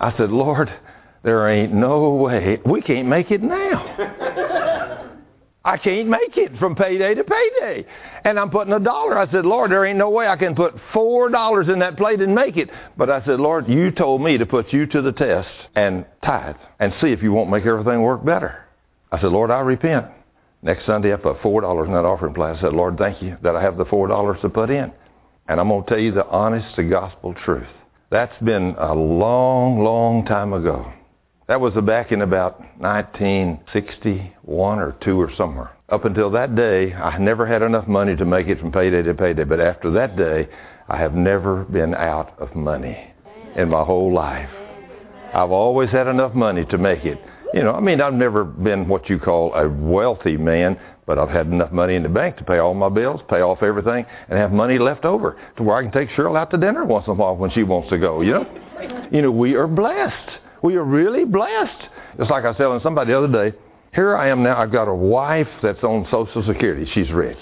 I said, Lord, there ain't no way. We can't make it now. I can't make it from payday to payday. And I'm putting $1. I said, Lord, there ain't no way I can put $4 in that plate and make it. But I said, Lord, you told me to put you to the test and tithe and see if you won't make everything work better. I said, Lord, I repent. Next Sunday, I put $4 in that offering plate. I said, Lord, thank you that I have the $4 to put in. And I'm going to tell you the honest to gospel truth. That's been a long, long time ago. That was back in about 1961 or 2 or somewhere. Up until that day, I never had enough money to make it from payday to payday. But after that day, I have never been out of money in my whole life. I've always had enough money to make it. I've never been what you call a wealthy man, but I've had enough money in the bank to pay all my bills, pay off everything, and have money left over to where I can take Cheryl out to dinner once in a while when she wants to go, we are blessed. We are really blessed. It's like I was telling somebody the other day, here I am now, I've got a wife that's on Social Security. She's rich.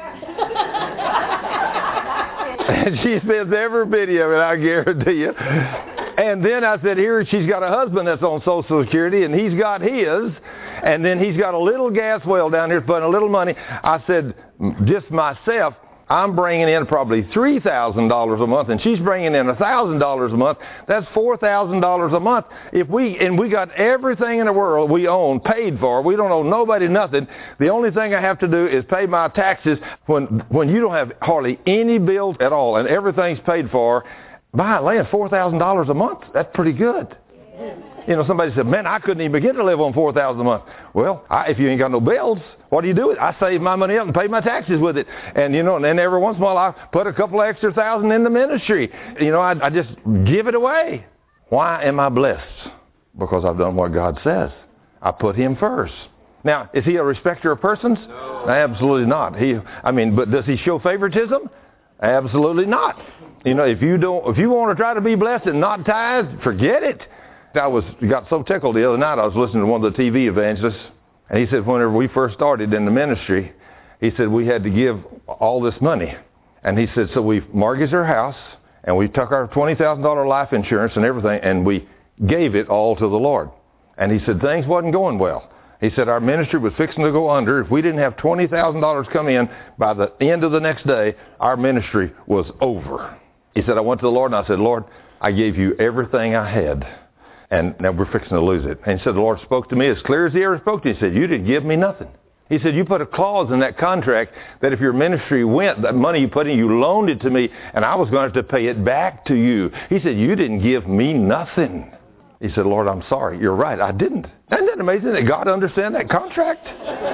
And she spends every penny of it, I guarantee you. And then I said, here she's got a husband that's on Social Security, and he's got his. And then he's got a little gas well down here putting a little money. I said, just myself, I'm bringing in probably $3,000 a month, and she's bringing in $1,000 a month. That's $4,000 a month. We got everything in the world we own paid for. We don't owe nobody nothing. The only thing I have to do is pay my taxes when you don't have hardly any bills at all, and everything's paid for. By land, $4,000 a month. That's pretty good. Somebody said, man, I couldn't even begin to live on $4,000 a month. Well, if you ain't got no bills, what do you do with it? I save my money up and pay my taxes with it. And, and then every once in a while I put a couple extra thousand in the ministry. I just give it away. Why am I blessed? Because I've done what God says. I put Him first. Now, is He a respecter of persons? No. Absolutely not. But does He show favoritism? Absolutely not. If you want to try to be blessed and not tithe, forget it. I got so tickled the other night. I was listening to one of the TV evangelists, and he said whenever we first started in the ministry, he said we had to give all this money. And he said, so we mortgaged our house, and we took our $20,000 life insurance and everything, and we gave it all to the Lord. And he said things wasn't going well. He said our ministry was fixing to go under. If we didn't have $20,000 come in by the end of the next day, our ministry was over. He said, I went to the Lord, and I said, Lord, I gave you everything I had. And now we're fixing to lose it. And he said, the Lord spoke to me as clear as He ever spoke to me. He said, you didn't give me nothing. He said, you put a clause in that contract that if your ministry went, that money you put in, you loaned it to me, and I was going to have to pay it back to you. He said, you didn't give me nothing. He said, Lord, I'm sorry. You're right. I didn't. Isn't that amazing that God understands that contract?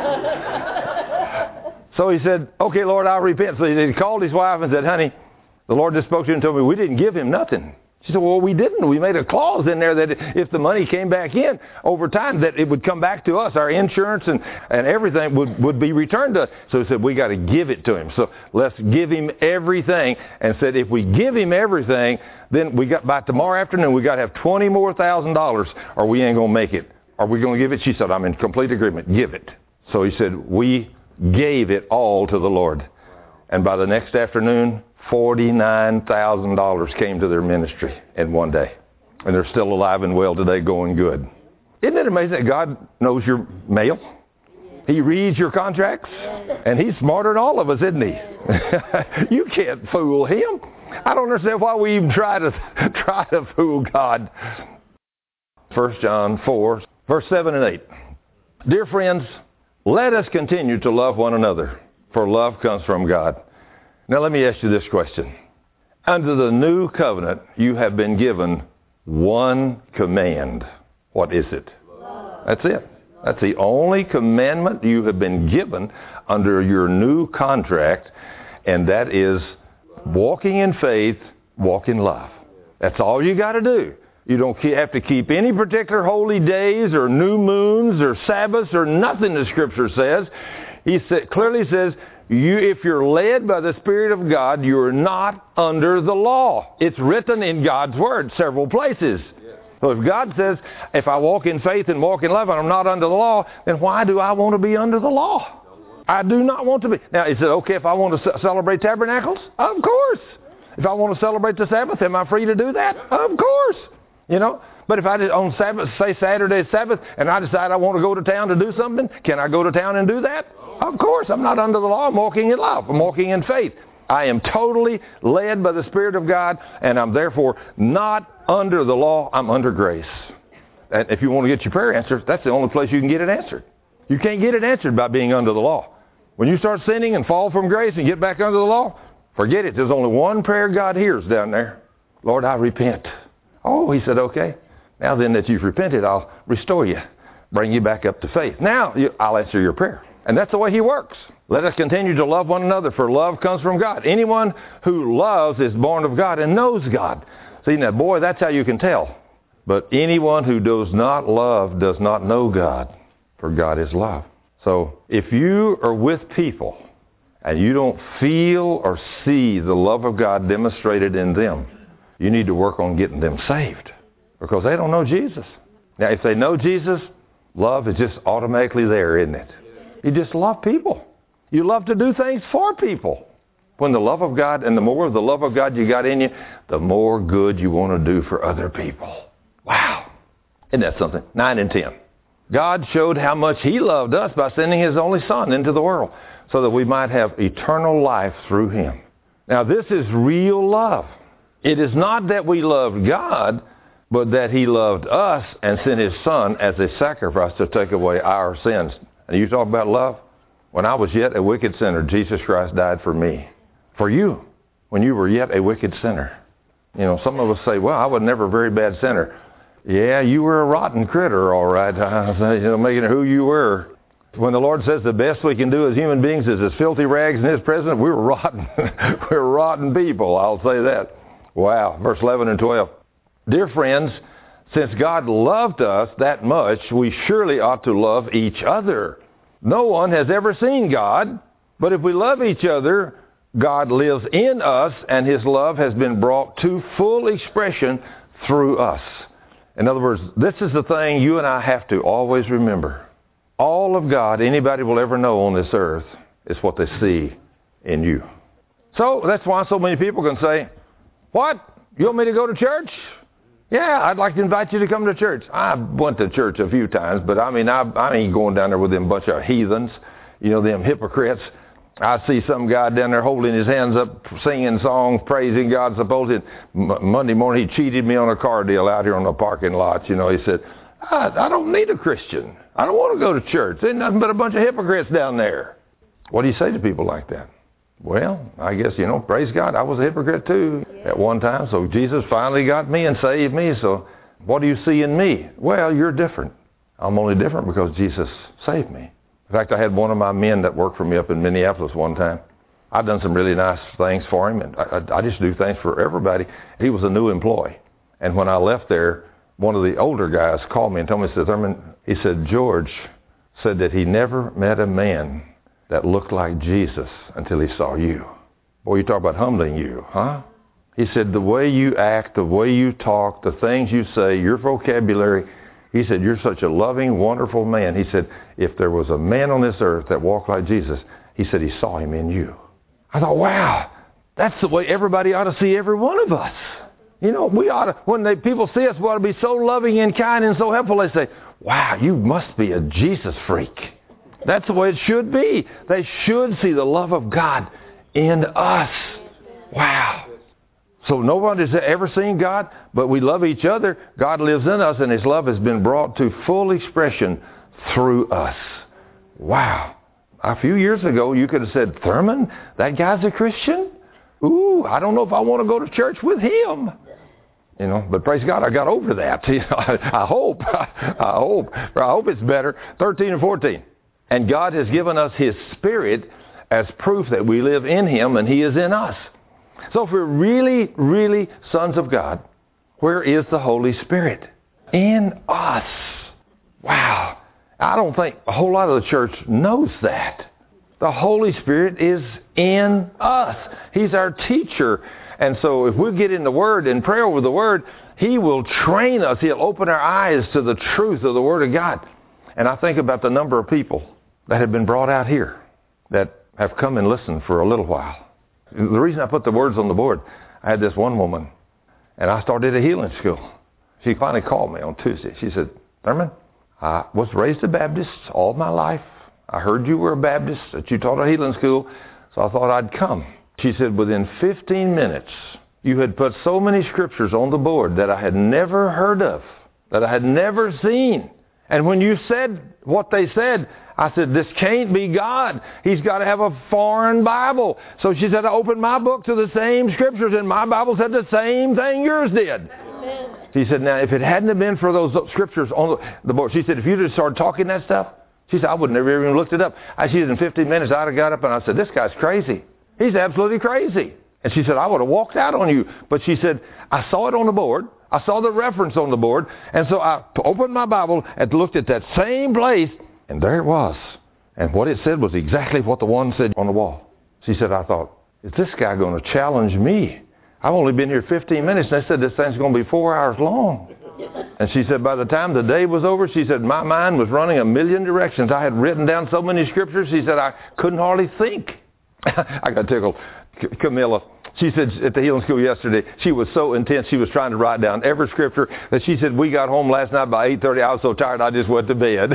So he said, okay, Lord, I'll repent. So he called his wife and said, honey, the Lord just spoke to you and told me we didn't give him nothing. She said, well, we didn't. We made a clause in there that if the money came back in over time, that it would come back to us. Our insurance and everything would be returned to us. So he said, we got to give it to him. So let's give him everything. And said, if we give him everything, then by tomorrow afternoon, we got to have $20,000 more, or we ain't going to make it. Are we going to give it? She said, I'm in complete agreement. Give it. So he said, we gave it all to the Lord. And by the next afternoon, $49,000 came to their ministry in one day. And they're still alive and well today, going good. Isn't it amazing that God knows your mail? He reads your contracts, and He's smarter than all of us, isn't He? You can't fool Him. I don't understand why we even try to fool God. 1 John 4, verse 7 and 8. Dear friends, let us continue to love one another, for love comes from God. Now let me ask you this question. Under the new covenant, you have been given one command. What is it? Love. That's it. That's the only commandment you have been given under your new contract, and that is walking in faith, walk in love. That's all you got to do. You don't have to keep any particular holy days or new moons or Sabbaths or nothing the Scripture says. He clearly says, if you're led by the Spirit of God, you're not under the law. It's written in God's Word several places. Yes. So if God says, if I walk in faith and walk in love and I'm not under the law, then why do I want to be under the law? I do not want to be. Now, is it okay if I want to celebrate tabernacles? Of course. If I want to celebrate the Sabbath, am I free to do that? Of course. But if I did on Sabbath, say Saturday Sabbath, and I decide I want to go to town to do something, can I go to town and do that? Of course, I'm not under the law. I'm walking in love. I'm walking in faith. I am totally led by the Spirit of God, and I'm therefore not under the law. I'm under grace. And if you want to get your prayer answered, that's the only place you can get it answered. You can't get it answered by being under the law. When you start sinning and fall from grace and get back under the law, forget it. There's only one prayer God hears down there. Lord, I repent. Oh, he said, okay. Now then that you've repented, I'll restore you, bring you back up to faith. Now I'll answer your prayer. And that's the way he works. Let us continue to love one another, for love comes from God. Anyone who loves is born of God and knows God. See, now, boy, that's how you can tell. But anyone who does not love does not know God, for God is love. So if you are with people and you don't feel or see the love of God demonstrated in them, you need to work on getting them saved, because they don't know Jesus. Now, if they know Jesus, love is just automatically there, isn't it? You just love people. You love to do things for people. When the love of God, and the more of the love of God you got in you, the more good you want to do for other people. Wow. Isn't that something? 9 and 10. God showed how much he loved us by sending his only Son into the world so that we might have eternal life through him. Now, this is real love. It is not that we loved God, but that he loved us and sent his Son as a sacrifice to take away our sins. And you talk about love? When I was yet a wicked sinner, Jesus Christ died for me. For you, when you were yet a wicked sinner. You know, some of us say, well, I was never a very bad sinner. Yeah, you were a rotten critter, all right. Making it who you were. When the Lord says the best we can do as human beings is as filthy rags in his presence, we were rotten. We were rotten people, I'll say that. Wow, verse 11 and 12. Dear friends, since God loved us that much, we surely ought to love each other. No one has ever seen God, but if we love each other, God lives in us, and his love has been brought to full expression through us. In other words, this is the thing you and I have to always remember. All of God anybody will ever know on this earth is what they see in you. So that's why so many people can say, what? You want me to go to church? Yeah, I'd like to invite you to come to church. I went to church a few times, but I ain't going down there with them bunch of heathens, them hypocrites. I see some guy down there holding his hands up, singing songs, praising God. Supposed Monday morning he cheated me on a car deal out here on the parking lot. He said, I don't need a Christian. I don't want to go to church. There's nothing but a bunch of hypocrites down there. What do you say to people like that? Well, I guess, praise God, I was a hypocrite too at one time. So Jesus finally got me and saved me. So what do you see in me? Well, you're different. I'm only different because Jesus saved me. In fact, I had one of my men that worked for me up in Minneapolis one time. I'd done some really nice things for him, and I just do things for everybody. He was a new employee. And when I left there, one of the older guys called me and told me, he said, George said that he never met a man that looked like Jesus until he saw you. Boy, you talk about humbling you, huh? He said, the way you act, the way you talk, the things you say, your vocabulary, he said, you're such a loving, wonderful man. He said, if there was a man on this earth that walked like Jesus, he said he saw him in you. I thought, wow, that's the way everybody ought to see every one of us. We ought to, when people see us, we ought to be so loving and kind and so helpful. They say, wow, you must be a Jesus freak. That's the way it should be. They should see the love of God in us. Wow. So no one has ever seen God, but we love each other. God lives in us, and his love has been brought to full expression through us. Wow. A few years ago, you could have said, Thurman, that guy's a Christian? Ooh, I don't know if I want to go to church with him. But praise God, I got over that. I hope it's better. 13 and 14. And God has given us his Spirit as proof that we live in him and he is in us. So if we're really, really sons of God, where is the Holy Spirit? In us. Wow. I don't think a whole lot of the church knows that. The Holy Spirit is in us. He's our teacher. And so if we get in the Word and pray over the Word, he will train us. He'll open our eyes to the truth of the Word of God. And I think about the number of people that have been brought out here that have come and listened for a little while. The reason I put the words on the board, I had this one woman, and I started a healing school. She finally called me on Tuesday. She said, Thurman, I was raised a Baptist all my life. I heard you were a Baptist, that you taught at healing school, so I thought I'd come. She said, within 15 minutes, you had put so many scriptures on the board that I had never heard of, that I had never seen. And when you said what they said, I said, this can't be God. He's got to have a foreign Bible. So she said, I opened my book to the same scriptures, and my Bible said the same thing yours did. Amen. She said, now, if it hadn't have been for those scriptures on the board, she said, if you just started talking that stuff, she said, I would never even looked it up. She said, in 15 minutes, I'd have got up and I said, this guy's crazy. He's absolutely crazy. And she said, I would have walked out on you. But she said, I saw it on the board. I saw the reference on the board. And so I opened my Bible and looked at that same place, and there it was. And what it said was exactly what the one said on the wall. She said, I thought, is this guy going to challenge me? I've only been here 15 minutes, and they said this thing's going to be 4 hours long. And she said, by the time the day was over, she said, my mind was running a million directions. I had written down so many scriptures, she said, I couldn't hardly think. I got tickled. Camilla, she said at the healing school yesterday, she was so intense, she was trying to write down every scripture, that she said, we got home last night by 8:30. I was so tired, I just went to bed.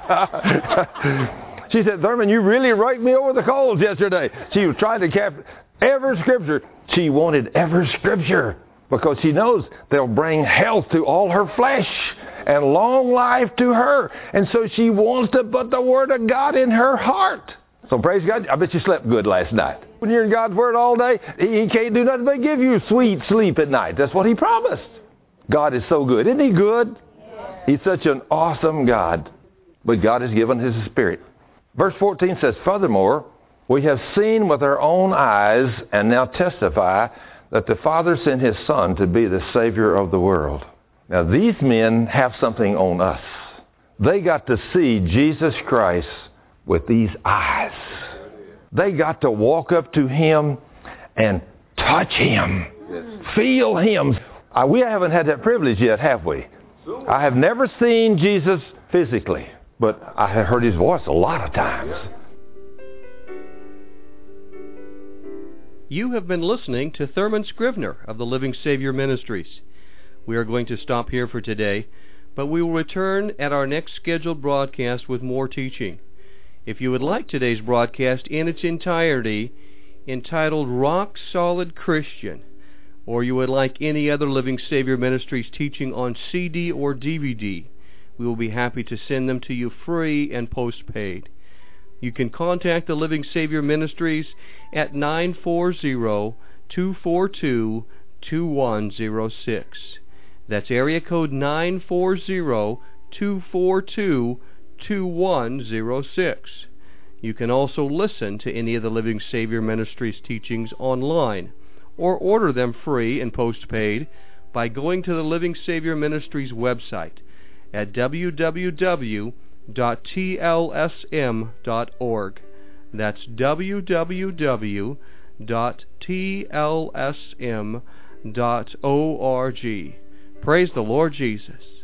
She said, Thurman, you really raked me over the coals yesterday. She was trying to capture every scripture. She wanted every scripture because she knows they'll bring health to all her flesh and long life to her. And so she wants to put the Word of God in her heart. So praise God. I bet you slept good last night. When you're in God's Word all day, He can't do nothing but give you sweet sleep at night. That's what He promised. God is so good. Isn't He good? He's such an awesome God. But God has given His Spirit. Verse 14 says, furthermore, we have seen with our own eyes and now testify that the Father sent His Son to be the Savior of the world. Now these men have something on us. They got to see Jesus Christ with these eyes. They got to walk up to Him and touch Him, feel Him. We haven't had that privilege yet, have we? I have never seen Jesus physically, but I have heard His voice a lot of times. You have been listening to Thurman Scrivener of the Living Savior Ministries. We are going to stop here for today, but we will return at our next scheduled broadcast with more teaching. If you would like today's broadcast in its entirety, entitled Rock Solid Christian, or you would like any other Living Savior Ministries teaching on CD or DVD, we will be happy to send them to you free and postpaid. You can contact the Living Savior Ministries at 940-242-2106. That's area code 940-242-2106. You can also listen to any of the Living Savior Ministries teachings online, or order them free and postpaid by going to the Living Savior Ministries website at www.tlsm.org. That's www.tlsm.org. Praise the Lord Jesus.